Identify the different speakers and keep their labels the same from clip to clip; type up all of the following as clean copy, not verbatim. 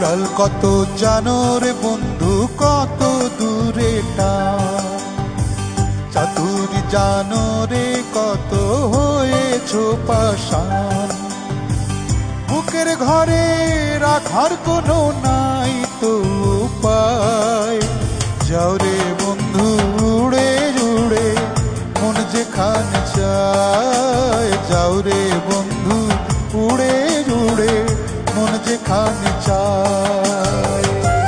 Speaker 1: উড়াল কত জানো রে বন্ধু, কত দূরে টান। চাতুরি জানো রে কত হয়েছো পাষাণ। বুকের ঘরে রাখার কোনো নাই তো উপায়। যাও রে বন্ধু উড়ে উড়ে মন যেখানে চায়। যাও রে বন্ধু উড়ে উড়ে মন যেখানে চায়।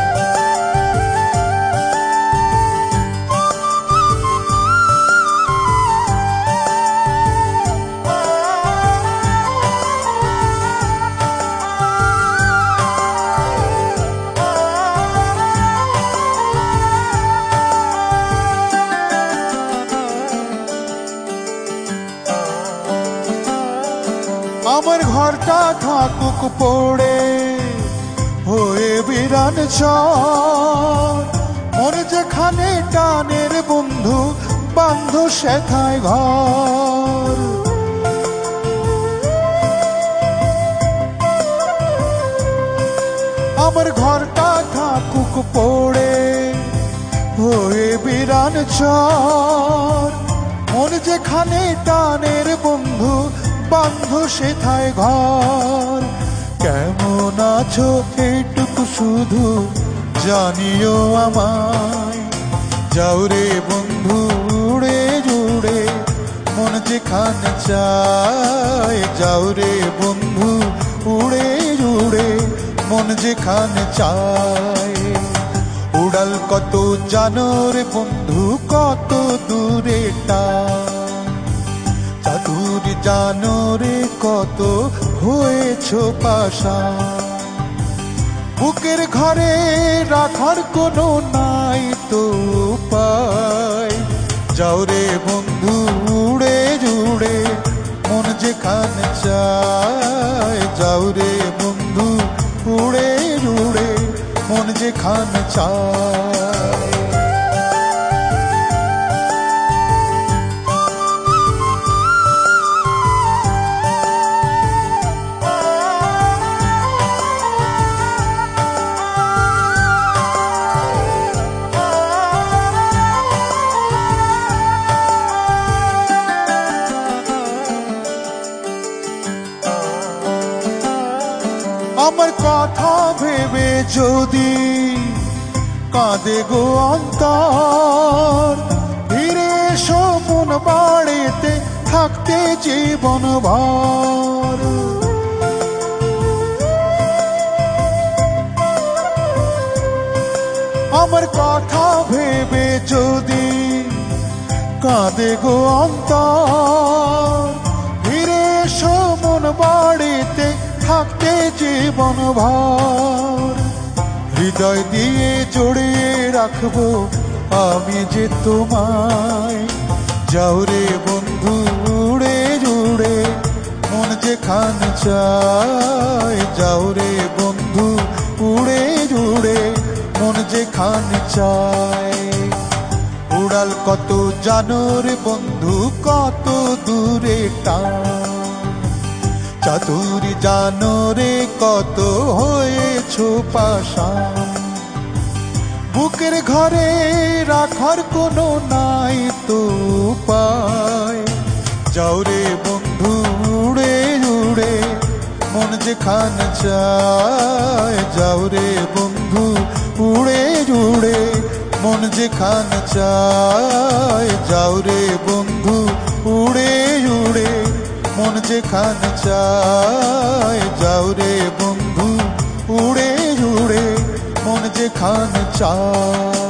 Speaker 1: আমার ঘরটা থাকুক পড়ে হয়ে বিরান চর। মোর যেখানে টানের বন্ধু বান্ধ সেথায় ঘর। আমার ঘরটা থাকুক পড়ে হয়ে বিরান চর। মোর যেখানে টানের বন্ধু বান্ধ সেথায় ঘর। কেমন আছো এইটুকু শুধু জানিও আমায়। যাও রে বন্ধু উড়ে উড়ে মন যেখানে চায়। যাও রে বন্ধু উড়ে উড়ে মন যেখানে চায়। উড়াল কত জানো রে বন্ধু, কত দূরে টান। চাতুরি জানো রে কত হয়েছো পাষাণ। বুকের ঘরে রাখার কোনো নাই তো উপায়। যাও রে বন্ধু উড়ে উড়ে মন যেখানে চায়। যাও রে বন্ধু উড়ে উড়ে মন যেখানে চায়। আমার কথা ভেবে যদি কাঁদে গো অন্তর। ফিরে এসো মন বাড়িতে থাকতে জীবন ভর। আমার কথা ভেবে যদি কাঁদে গো অন্তর। ফিরে এসো মন বাড়িতে থাকতে জীবন ভর। হৃদয় দিয়ে জড়িয়ে রাখবো আমি যে তোমায়। যাও রে বন্ধু উড়ে উড়ে মন যেখানে চায়। যাও রে বন্ধু উড়ে উড়ে মন যেখানে চায়। উড়াল কত জানো রে বন্ধু, কত দূরে টান। চাতুরি জানো রে কত হয়েছো পাষাণ। বুকের ঘরে রাখার কোনো নাই তো উপায়। যাও রে বন্ধু উড়ে উড়ে মন যেখানে চায়। যাও রে বন্ধু উড়ে উড়ে মন যেখানে চায়। যাও রে বন্ধু উড়ে উড়ে মন যেখানে চায়। যাও রে বন্ধু উড়ে উড়ে মন যেখানে চায়।